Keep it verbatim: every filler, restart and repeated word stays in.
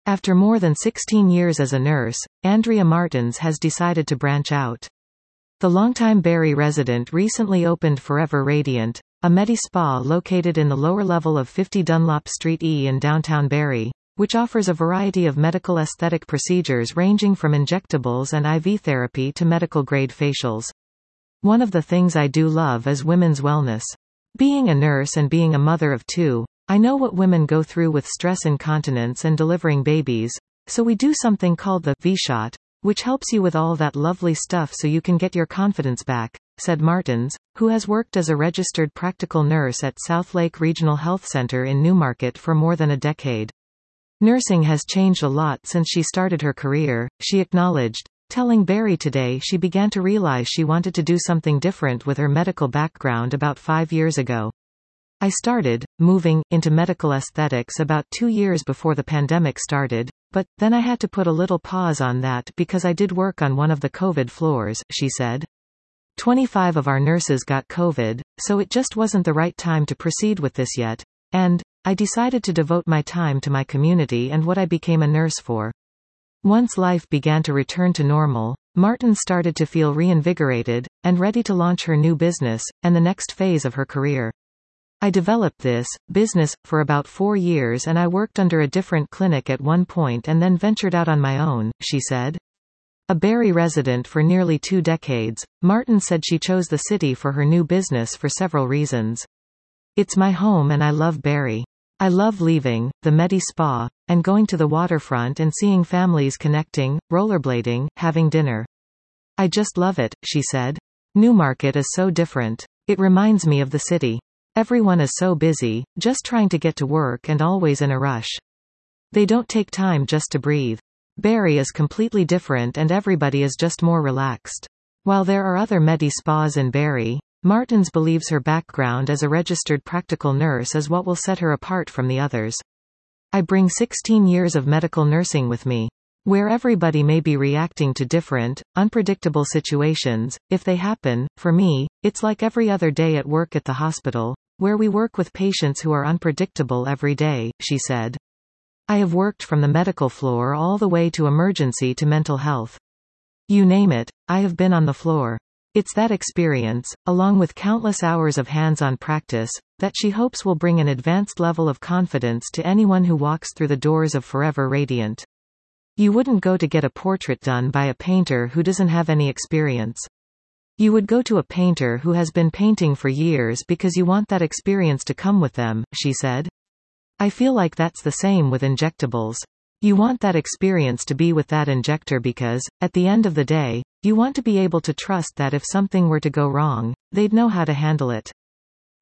After more than sixteen years as a nurse, Andrea Martins has decided to branch out. The longtime Barrie resident recently opened Forever Radiant, a Medi-Spa located in the lower level of fifty Dunlop Street E in downtown Barrie, which offers a variety of medical aesthetic procedures ranging from injectables and I V therapy to medical-grade facials. One of the things I do love is women's wellness. Being a nurse and being a mother of two, I know what women go through with stress incontinence and delivering babies, so we do something called the V-Shot, which helps you with all that lovely stuff so you can get your confidence back, said Martins, who has worked as a registered practical nurse at Southlake Regional Health Center in Newmarket for more than a decade. Nursing has changed a lot since she started her career, she acknowledged, telling Barrie Today she began to realize she wanted to do something different with her medical background about five years ago. I started, moving, into medical aesthetics about two years before the pandemic started, but, then I had to put a little pause on that because I did work on one of the COVID floors, she said. twenty-five of our nurses got COVID, so it just wasn't the right time to proceed with this yet, and, I decided to devote my time to my community and what I became a nurse for. Once life began to return to normal, Martin started to feel reinvigorated, and ready to launch her new business, and the next phase of her career. I developed this business for about four years and I worked under a different clinic at one point and then ventured out on my own, she said. A Barrie resident for nearly two decades, Martin said she chose the city for her new business for several reasons. It's my home and I love Barrie. I love leaving, the Medi-Spa, and going to the waterfront and seeing families connecting, rollerblading, having dinner. I just love it, she said. Newmarket is so different. It reminds me of the city. Everyone is so busy, just trying to get to work and always in a rush. They don't take time just to breathe. Barrie is completely different and everybody is just more relaxed. While there are other Medi-Spas in Barrie, Martins believes her background as a registered practical nurse is what will set her apart from the others. I bring sixteen years of medical nursing with me. Where everybody may be reacting to different, unpredictable situations, if they happen, for me, it's like every other day at work at the hospital, where we work with patients who are unpredictable every day, she said. I have worked from the medical floor all the way to emergency to mental health. You name it, I have been on the floor. It's that experience, along with countless hours of hands-on practice, that she hopes will bring an advanced level of confidence to anyone who walks through the doors of Forever Radiant. You wouldn't go to get a portrait done by a painter who doesn't have any experience. You would go to a painter who has been painting for years because you want that experience to come with them, she said. I feel like that's the same with injectables. You want that experience to be with that injector because, at the end of the day, you want to be able to trust that if something were to go wrong, they'd know how to handle it.